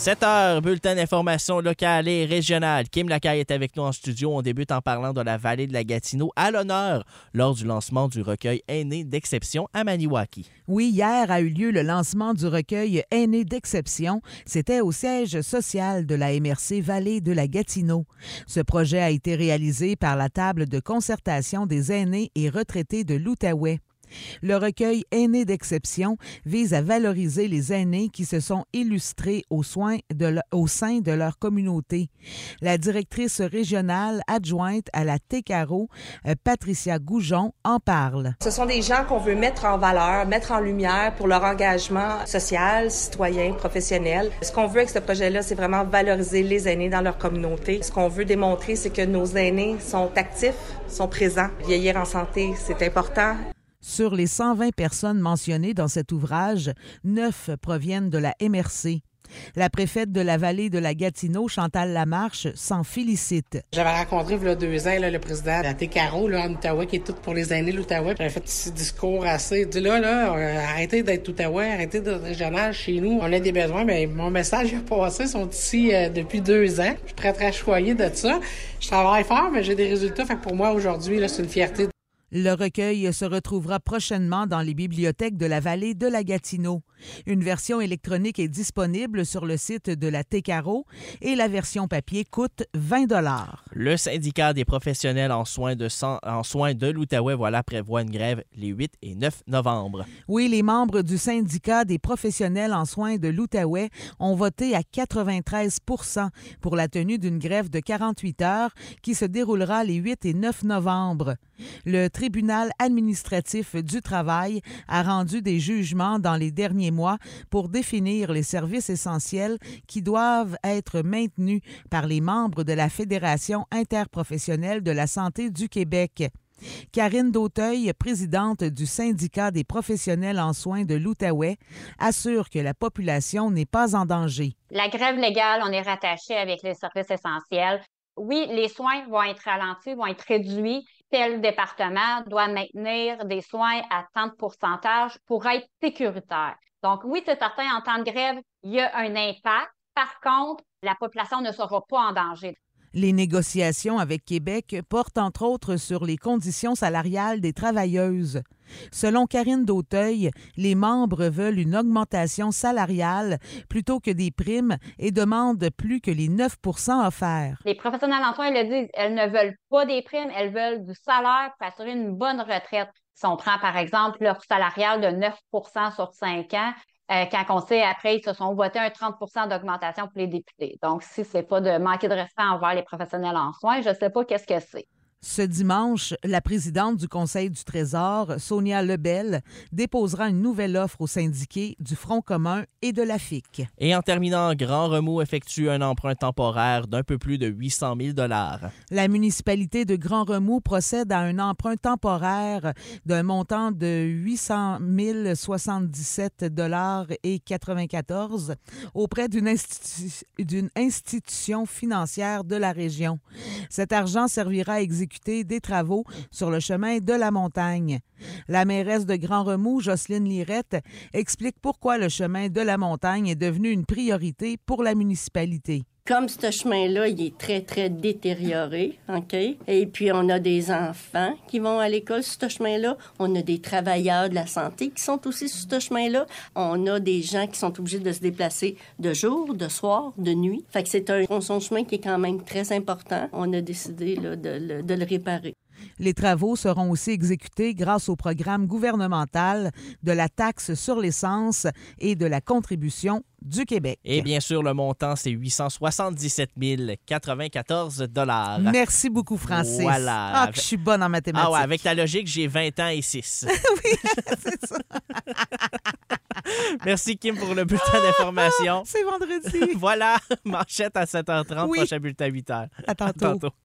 7 heures, bulletin d'information locale et régionale. Kim Lacaille est avec nous en studio. On débute en parlant de la vallée de la Gatineau à l'honneur lors du lancement du recueil Aînés d'exception à Maniwaki. Oui, hier a eu lieu le lancement du recueil Aînés d'exception. C'était au siège social de la MRC Vallée de la Gatineau. Ce projet a été réalisé par la table de concertation des aînés et retraités de l'Outaouais. Le recueil Aînés d'exception vise à valoriser les aînés qui se sont illustrés au sein de leur communauté. La directrice régionale adjointe à la TECARO, Patricia Goujon, en parle. Ce sont des gens qu'on veut mettre en valeur, mettre en lumière pour leur engagement social, citoyen, professionnel. Ce qu'on veut avec ce projet-là, c'est vraiment valoriser les aînés dans leur communauté. Ce qu'on veut démontrer, c'est que nos aînés sont actifs, sont présents. Vieillir en santé, c'est important. Sur les 120 personnes mentionnées dans cet ouvrage, 9 proviennent de la MRC. La préfète de la vallée de la Gatineau, Chantal Lamarche, s'en félicite. J'avais rencontré il y a 2 ans le président de la TECARO en Outaouais, qui est tout pour les aînés de l'Outaouais. J'avais fait ce discours assez. Il dit arrêtez d'être Outaouais, arrêtez d'être régional chez nous. On a des besoins, mais mon message a passé. Ils sont ici depuis 2 ans. Je suis très, très choyée de ça. Je travaille fort, mais j'ai des résultats. Fait que pour moi, aujourd'hui, là, c'est une fierté. Le recueil se retrouvera prochainement dans les bibliothèques de la vallée de la Gatineau. Une version électronique est disponible sur le site de la TECARO et la version papier coûte 20 $. Le syndicat des professionnels en soins de l'Outaouais prévoit une grève les 8 et 9 novembre. Oui, les membres du syndicat des professionnels en soins de l'Outaouais ont voté à 93 % pour la tenue d'une grève de 48 heures qui se déroulera les 8 et 9 novembre. Le tribunal administratif du travail a rendu des jugements dans les derniers mois pour définir les services essentiels qui doivent être maintenus par les membres de la Fédération interprofessionnelle de la santé du Québec. Karine Dauteuil, présidente du syndicat des professionnels en soins de l'Outaouais, assure que la population n'est pas en danger. La grève légale, on est rattaché avec les services essentiels. Oui, les soins vont être ralentis, vont être réduits. Tel département doit maintenir des soins à tant de pourcentage pour être sécuritaire. Donc oui, c'est certain, en temps de grève, il y a un impact. Par contre, la population ne sera pas en danger. Les négociations avec Québec portent entre autres sur les conditions salariales des travailleuses. Selon Karine Dauteuil, les membres veulent une augmentation salariale plutôt que des primes et demandent plus que les 9 % offerts. Les professionnels en soins le disent, elles ne veulent pas des primes, elles veulent du salaire pour assurer une bonne retraite. Si on prend par exemple leur salarial de 9 % sur 5 ans, quand on sait, après, ils se sont votés un 30 % d'augmentation pour les députés. Donc, si ce n'est pas de manquer de respect envers les professionnels en soins, je ne sais pas qu'est-ce que c'est. Ce dimanche, la présidente du Conseil du Trésor, Sonia Lebel, déposera une nouvelle offre aux syndiqués du Front commun et de la FIC. Et en terminant, Grand Remous effectue un emprunt temporaire d'un peu plus de 800 000 $. La municipalité de Grand Remous procède à un emprunt temporaire d'un montant de 800 077,94 $ auprès d'une institution financière de la région. Cet argent servira à exécuter des travaux sur le chemin de la montagne. La mairesse de Grand Remous, Jocelyne Lirette, explique pourquoi le chemin de la montagne est devenu une priorité pour la municipalité. Comme ce chemin-là, il est très, très détérioré, OK? Et puis, on a des enfants qui vont à l'école sur ce chemin-là. On a des travailleurs de la santé qui sont aussi sur ce chemin-là. On a des gens qui sont obligés de se déplacer de jour, de soir, de nuit. Fait que c'est un tronçon de chemin qui est quand même très important. On a décidé là, de le réparer. Les travaux seront aussi exécutés grâce au programme gouvernemental de la taxe sur l'essence et de la contribution du Québec. Et bien sûr, le montant, c'est 877 094 $. Merci beaucoup, Francis. Voilà. Ah, que je suis bonne en mathématiques. Ah ouais, avec ta logique, j'ai 20 ans et 6. Oui, c'est ça. Merci, Kim, pour le bulletin d'information. C'est vendredi. Voilà, manchette à 7h30, oui. Prochain bulletin à 8h. À tantôt.